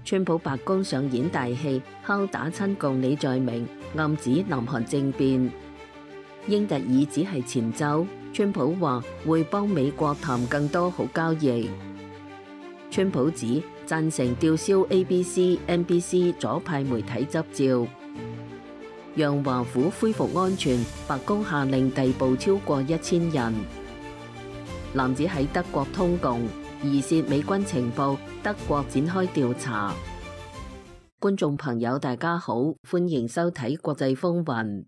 川普白宮上演大戲，敲打親共李在明，暗指南韓政變。英特爾只係前奏，川普話會幫美國談更多好交易。川普指贊成吊銷 ABC、NBC 左派媒體執照。讓華府恢復安全，白宮下令逮捕超過1000人。男子喺德國通共，疑涉美軍情報，德國展開調查。觀眾朋友大家好，歡迎收睇國際風雲。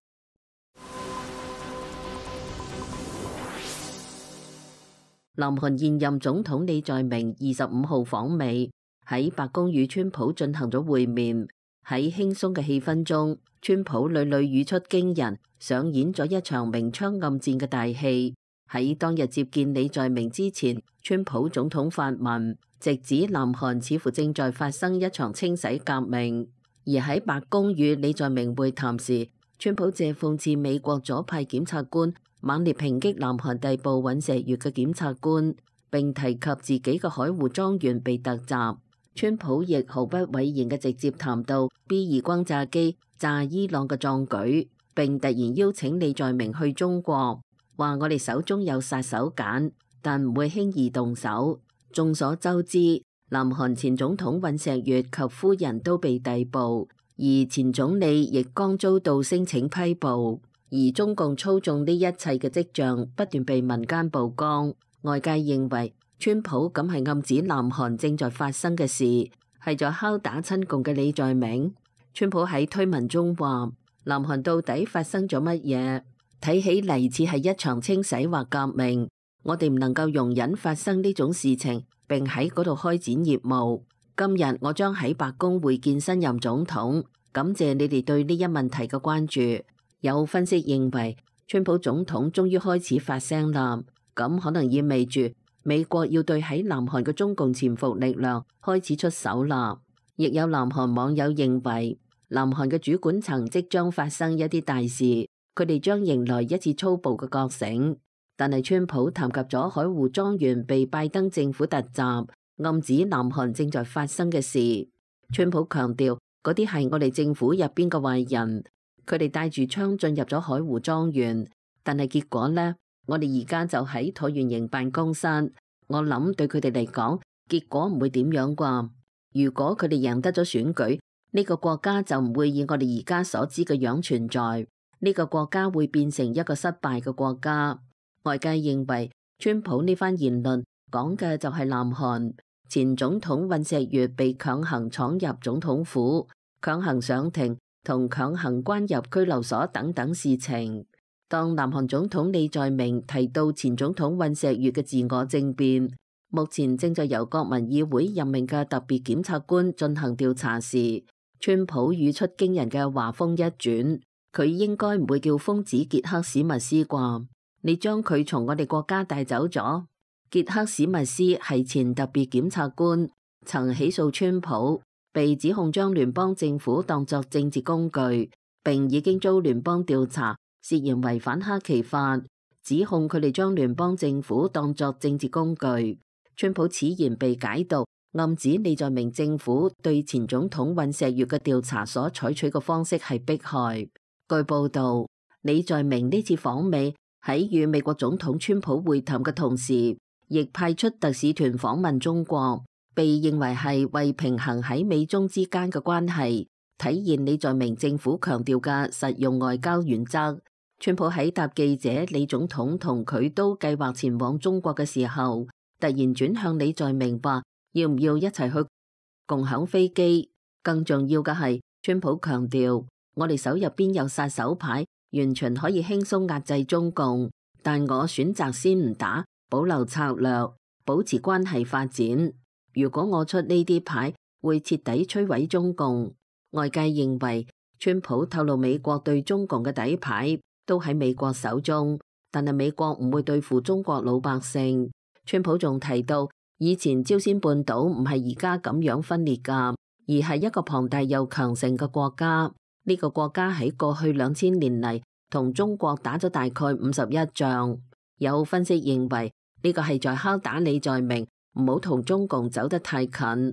南韓現任總統李在明25號訪美，喺白宮與川普進行咗會面。喺輕鬆嘅氣氛中，川普屢屢語出驚人，上演咗一場明槍暗箭嘅大戲。喺當日接見李在明之前，川普總統發文，直指南韓似乎正在發生一場清洗革命。而喺白宮與李在明會談時，川普借諷刺美國左派檢察官猛烈抨擊南韓逮捕尹錫悅嘅檢察官，並提及自己嘅海湖莊園被突襲。川普亦毫不諱言嘅直接談到 B2 轟炸機炸伊朗嘅壯舉，並突然邀請李在明去中國，話我哋手中有殺手鐧，但唔會輕易動手。眾所周知，南韓前總統尹錫悅及夫人都被逮捕，而前總理亦剛遭到聲請批捕，而中共操縱呢一切嘅跡象不斷被民間曝光。外界認為川普咁係暗指南韓正在發生嘅事，係在敲打親共嘅李在明。川普喺推文中話：南韓到底發生咗乜嘢？睇起嚟似係一場清洗或革命，我哋唔能夠容忍發生呢種事情，並喺嗰度開展業務。今日我將喺白宮會見新任總統，感謝你哋對呢一問題嘅關注。有分析認為，川普總統終於開始發聲啦，咁可能意味住美國要對喺南韓嘅中共潛伏力量開始出手啦。亦有南韓網友認為，南韓嘅主管層即將發生一啲大事，佢哋將迎來一次粗暴嘅覺醒。但係川普談及咗海湖莊園被拜登政府突襲，暗指南韓正在發生嘅事。川普強調，嗰啲係我哋政府入邊嘅壞人，佢哋帶住槍進入咗海湖莊園，但係結果呢？我哋而家就喺橢圓形辦公室，我諗對佢哋嚟講，結果唔會點樣啩。如果佢哋贏得咗選舉，呢個國家就唔會以我哋而家所知嘅樣存在，呢個國家會變成一個失敗嘅國家。外界認為，川普呢番言論講嘅就係南韓前總統尹錫悅被強行闖入總統府、強行上庭同強行關入拘留所等等事情。當南韓總統李在明提到前總統尹錫悅嘅自我政變，目前正在由國民議會任命嘅特別檢察官進行調查時，川普語出驚人嘅話風一轉，佢應該唔會叫瘋子傑克史密斯啩？你將佢從我哋國家帶走咗？傑克史密斯係前特別檢察官，曾起訴川普，被指控將聯邦政府當作政治工具，並已經遭聯邦調查，涉嫌違反黑旗法，指控佢哋將聯邦政府當作政治工具。川普此言被解讀，暗指李在明政府對前總統尹錫悅嘅調查所採取嘅方式係迫害。據報道，李在明呢次訪美喺與美國總統川普會談嘅同時，亦派出特使團訪問中國，被認為係為平衡喺美中之間嘅關係，體現李在明政府強調嘅實用外交原則。川普喺答記者李總統同佢都計劃前往中國嘅時候，突然轉向李在明話要唔要一齊去共享飛機。更重要嘅係，川普強調我哋手入邊有殺手牌，完全可以輕鬆壓制中共，但我選擇先唔打，保留策略，保持關係發展。如果我出呢啲牌，會徹底摧毀中共。外界認為川普透露美國對中共嘅底牌都喺美國手中，但係美國唔會對付中國老百姓。川普仲提到，以前朝鮮半島唔係而家咁樣分裂㗎，而係一個龐大又強盛嘅國家。呢個國家喺過去2000年嚟同中國打咗大概51仗。有分析認為，呢個係在敲打李在明唔好同中共走得太近。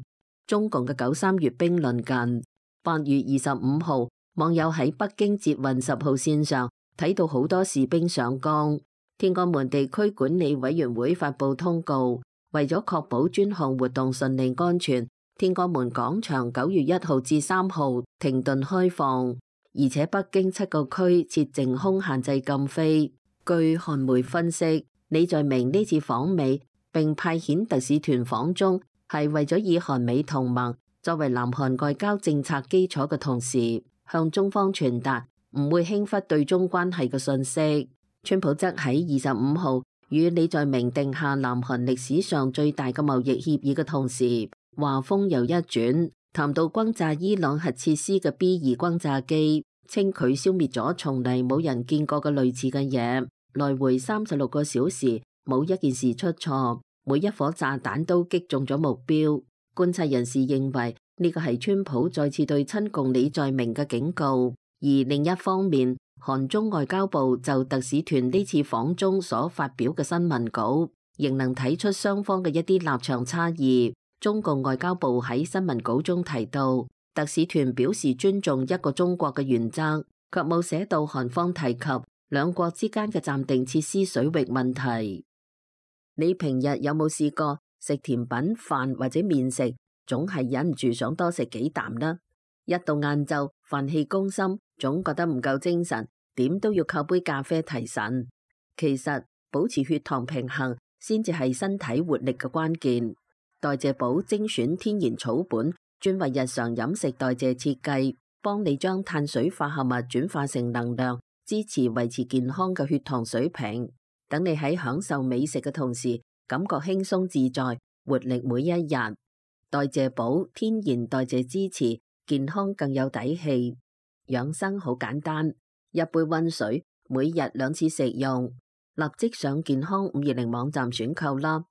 中共嘅9·3閱兵臨近。8月25號，網友喺北京捷運10號線上睇到好多士兵上崗。天安門地區管理委員會發布通告，為咗確保專項活動順利安全，天安門廣場9月1號至3號停頓開放，而且北京7個區設淨空限制禁飛。據韓媒分析，李在明呢次訪美並派遣特使團訪中，係為咗以韓美同盟作為南韓外交政策基礎嘅同時，向中方傳達唔會輕忽對中關係嘅信息。川普則喺25號與李在明定下南韓歷史上最大嘅貿易協議嘅同時，話鋒又一轉，談到轟炸伊朗核設施嘅 B2 轟炸機，稱佢消滅咗從嚟冇人見過嘅類似嘅嘢，來回36個小時，冇一件事出錯，每一顆炸彈都擊中咗目標。觀察人士認為呢個係川普再次對親共李在明嘅警告。而另一方面，韓中外交部就特使團呢次訪中所發表嘅新聞稿，仍能睇出雙方嘅一啲立場差異。中共外交部喺新聞稿中提到，特使團表示尊重一個中國嘅原則，卻冇寫到韓方提及兩國之間嘅暫定設施水域問題。你平日有冇試過食甜品、飯或者麵食，總係忍唔住想多食幾啖呢？一到晏晝，飯氣攻心，總覺得唔夠精神，點都要靠杯咖啡提神。其實保持血糖平衡先至係身體活力嘅關鍵。代謝寶精選天然草本，專為日常飲食代謝設計，幫你將碳水化合物轉化成能量，支持維持健康嘅血糖水平。等你喺享受美食嘅同時，感覺輕鬆自在，活力每一日。代謝寶天然代謝支持，健康更有底氣。養生好簡單，一杯溫水，每日2次食用。立即上健康520網站選購啦。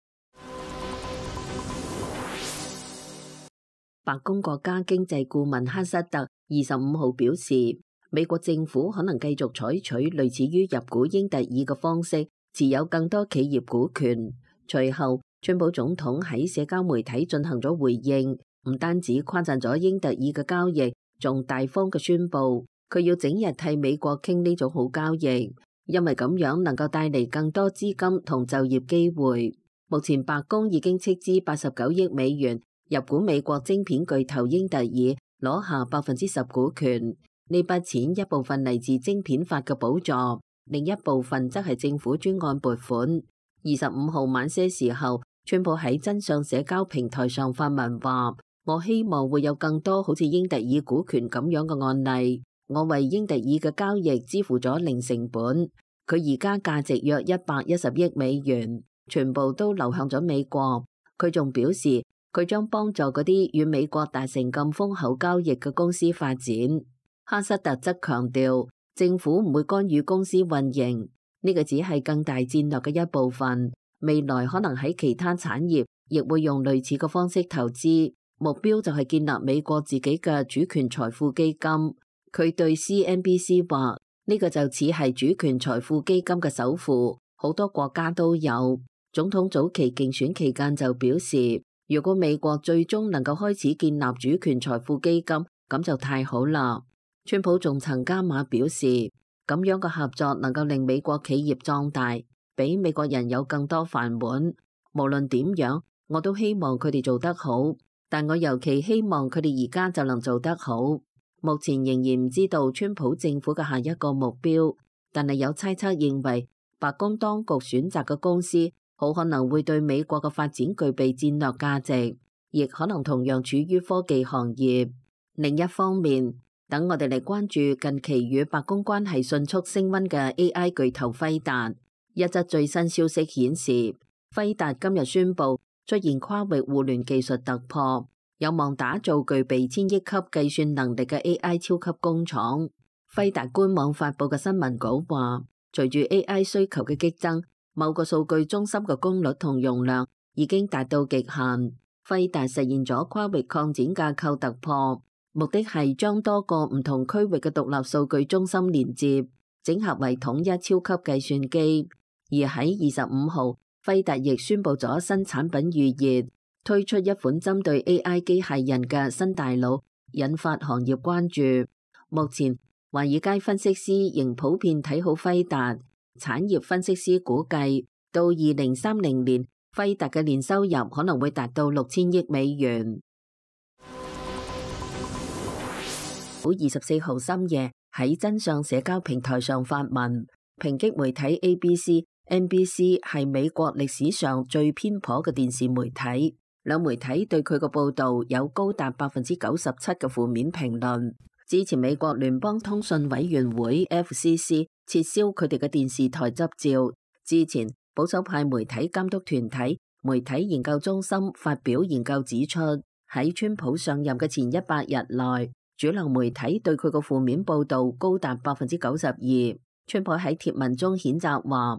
白宮國家經濟顧問哈瑟特25號表示，美國政府可能繼續採取類似於入股英特爾嘅方式，持有更多企業股權。隨後，川普總統喺社交媒體進行咗回應，唔單止誇讚咗英特爾嘅交易，仲大方嘅宣布佢要整日替美國傾呢種好交易，因為咁樣能夠帶嚟更多資金同就業機會。目前白宮已經斥資89億美元入股美國晶片巨頭英特爾，攞下10%股權。呢筆錢一部分嚟自晶片法嘅補助，另一部分則係政府專案撥款。25號晚些時候，川普喺真相社交平台上發文話：我希望會有更多好似英特爾股權咁樣嘅案例。我為英特爾嘅交易支付咗零成本，佢而家價值約110億美元，全部都流向咗美國。佢仲表示，佢將幫助嗰啲與美國達成咁豐厚交易嘅公司發展。哈瑟特則強調，政府唔會干預公司運營，呢個只係更大戰略嘅一部分。未來可能喺其他產業亦會用類似嘅方式投資，目標就係建立美國自己嘅主權財富基金。佢對 CNBC 話：呢個就似係主權財富基金嘅首付，好多國家都有。總統早期競選期間就表示，如果美國最終能夠開始建立主權財富基金，咁就太好啦。川普仲曾加碼表示，咁樣嘅合作能夠令美國企業壯大，俾美國人有更多飯碗。無論點樣，我都希望佢哋做得好，但我尤其希望佢哋而家就能做得好。目前仍然唔知道川普政府嘅下一個目標，但係有猜測認為，白宮當局選擇嘅公司好可能會對美國嘅發展具備戰略價值，亦可能同樣處於科技行業。另一方面，等我哋嚟關注近期與白宮關係迅速升溫嘅 AI 巨頭輝達。一則最新消息顯示，輝達今日宣布出現跨域互聯技術突破，有望打造具備1000億級計算能力嘅 AI 超級工廠。輝達官網發布嘅新聞稿話，隨住 AI 需求嘅激增，某個數據中心嘅功率同容量已經達到極限。輝達實現咗跨域擴展架構突破，目的係將多個唔同區域嘅獨立數據中心連接，整合為統一超級計算機。而喺25號，輝達亦宣布咗新產品預熱， 推出一款針對 AI 機械人嘅新大腦，引發行業關注。目前，華爾街分析師仍普遍睇好輝達。產業分析師估計，到2030年，輝達嘅年收入可能會達到6000億美元。24號深夜喺真相社交平台上發文，抨擊媒體 ABC、NBC 係美國歷史上最偏頗嘅電視媒體。兩媒體對佢嘅報導有高達97%嘅負面評論，支持美國聯邦通訊委員會 FCC 撤銷佢哋嘅電視台執照。之前，保守派媒體監督團體媒體研究中心發表研究指出，喺川普上任嘅前100日內，主流媒體對佢嘅負面報導高達92%。川普喺貼文中譴責話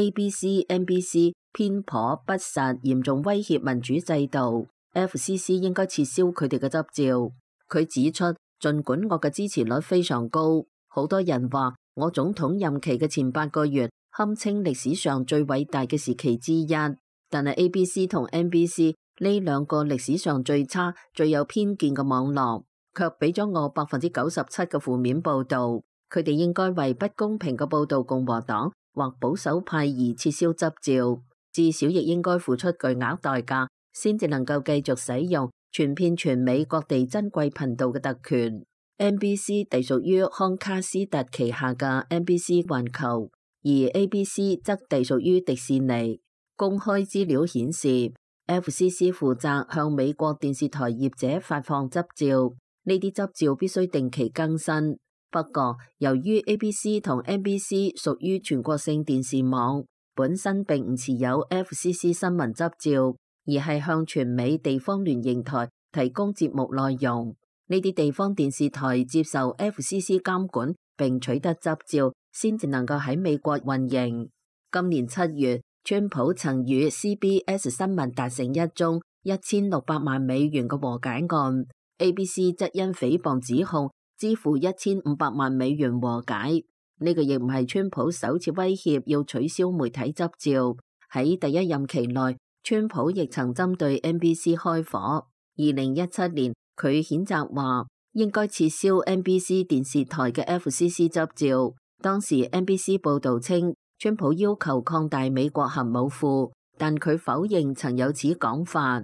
ABC、NBC 偏頗不實，嚴重威脅民主制度。FCC 應該撤銷佢哋嘅執照。佢指出，儘管我嘅支持率非常高，好多人話我總統任期嘅前8個月堪稱歷史上最偉大嘅時期之一，但係 ABC 同 NBC 呢兩個歷史上最差、最有偏見嘅網絡，卻俾咗我97%嘅負面報導。佢哋應該為不公平嘅報導共和黨或保守派而撤銷執照，至少亦應該付出巨額代價，先至能夠繼續使用傳遍全美各地珍貴頻道嘅特權。NBC 隸屬於康卡斯特旗下嘅 NBC 環球，而 ABC 則隸屬於迪士尼。公開資料顯示，FCC 負責向美國電視台業者發放執照，呢啲執照必須定期更新。不過，由於 ABC 同 NBC 屬於全國性電視網，本身並唔持有 FCC 新聞執照，而係向全美地方聯營台提供節目內容。呢啲地方電視台接受 FCC 監管並取得執照，先至能夠喺美國運營。今年7月，川普曾與 CBS 新聞達成一宗1600萬美元嘅和解案 ，ABC 則因誹謗指控支付1500萬美元和解。呢個亦唔係川普首次威脅要取消媒體執照。喺第一任期內，川普亦曾針對 NBC 開火。2017年，佢譴責話應該撤銷 NBC 電視台嘅 FCC 執照。當時 NBC 報導稱，川普要求擴大美國核武庫，但佢否認曾有此講法。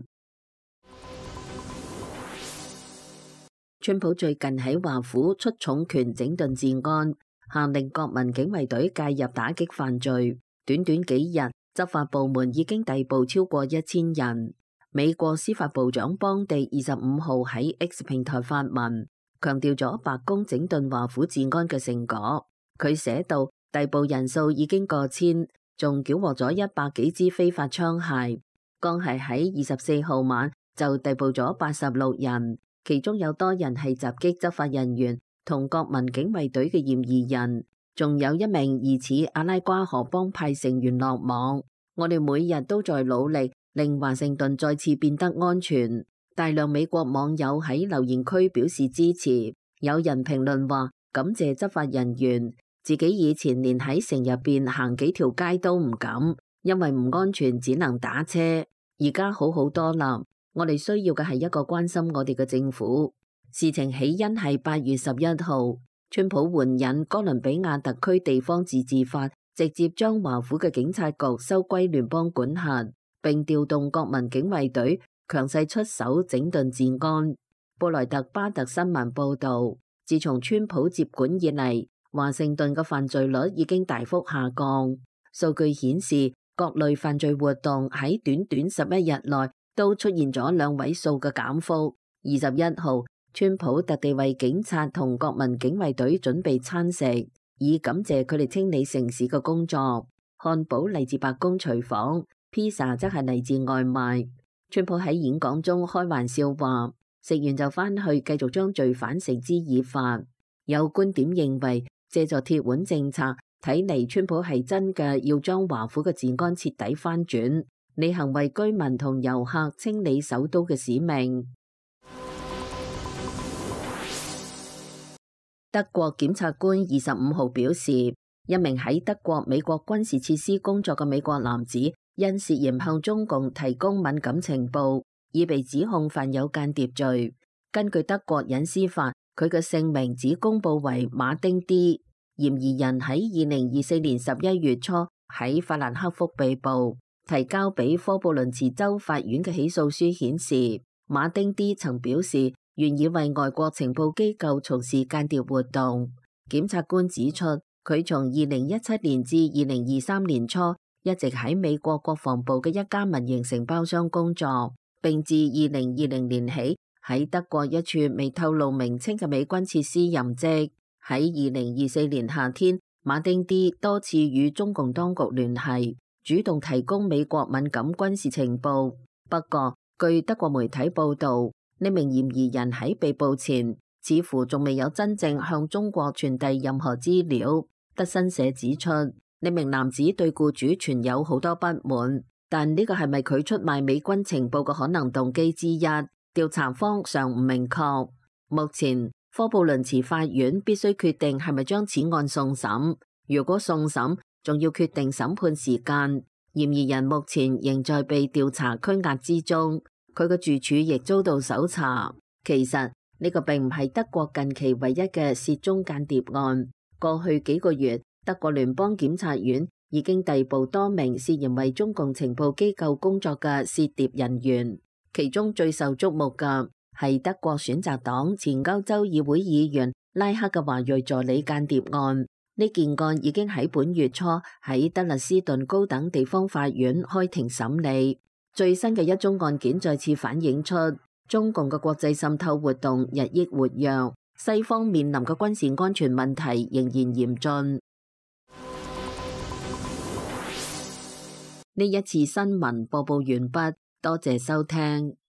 川普最近喺華府出重拳整頓治安，下令國民警衛隊介入打擊犯罪。短短幾日，執法部門已經逮捕超過1000人。美國司法部長邦地25號喺 X 平台發文，強調咗白宮整頓華府治安嘅成果。佢寫道，逮捕人數已經過千，仲繳獲咗100幾支非法槍械。剛係喺24號晚就逮捕咗86人。其中有多人係襲擊執法人員同國民警衛隊嘅嫌疑人，仲有一名疑似阿拉瓜河幫派成員落網。我哋每日都在努力令華盛頓再次變得安全。大量美國網友喺留言區表示支持，有人評論話感謝執法人員，自己以前連喺城入邊行幾條街都唔敢，因為唔安全只能打車，而家好好多啦。我哋需要嘅係一個關心我哋嘅政府。事情起因係8月11號，川普援引哥倫比亞特區地方自治法，直接將華府嘅警察局收歸聯邦管轄，並調動國民警衛隊強勢出手整頓治安。布萊特巴特新聞報導，自從川普接管以嚟，華盛頓嘅犯罪率已經大幅下降。數據顯示，各類犯罪活動喺短短11日內都出現咗2位數嘅減幅。21號，川普特地為警察同國民警衛隊準備餐食，以感謝佢哋清理城市嘅工作。漢堡嚟自白宮廚房，披薩則係嚟自外賣。川普喺演講中開玩笑話，食完就返去繼續將罪犯繩之以法。有觀點認為，借助鐵腕政策，睇嚟川普係真嘅要將華府嘅治安徹底翻轉，履行為居民同遊客清理首都嘅使命。德國檢察官25號表示，一名喺德國美國軍事設施工作嘅美國男子因涉嫌向中共提供敏感情報， 已被指控犯有間諜罪。根據德國隱私法，佢嘅姓名只公佈為馬丁 D。嫌疑人喺2024年11月初喺法蘭克福被捕，提交俾科布倫茨州法院嘅起訴書顯示，馬丁 D 曾表示願意為外國情報機構從事間諜活動。檢察官指出，佢從2017年至2023年初一直喺美國國防部嘅一家民營承包商工作，並自2020年起喺德國一處未透露名稱嘅美軍設施任職。喺2024年夏天，馬丁 D 多次與中共當局聯繫，主動提供美國敏感軍事情報。不過，據德國媒體報導，呢名嫌疑人喺被捕前，似乎仲未有真正向中國傳遞任何資料。德新社指出，呢名男子對僱主存有好多不滿，但呢個係咪佢出賣美軍情報嘅可能動機之一？調查方尚唔明確。目前，科布倫茨法院必須決定係咪將此案送審。如果送審，仲要決定審判時間。嫌疑人目前仍在被調查拘押之中，佢嘅住處亦遭到搜查。其實呢個並唔係德國近期唯一嘅涉中間諜案。過去幾個月，德國聯邦檢察院已經逮捕多名涉嫌為中共情報機構工作嘅涉諜人員，其中最受矚目嘅係德國選擇黨前歐洲議會議員拉克嘅華裔助理間諜案。呢件案已經喺本月初喺德勒斯頓高等地方法院開庭審理。最新嘅一宗案件再次反映出中共嘅國際滲透活動日益活躍，西方面臨嘅軍事安全問題仍然嚴峻。呢一次新聞播報完畢，多謝收聽。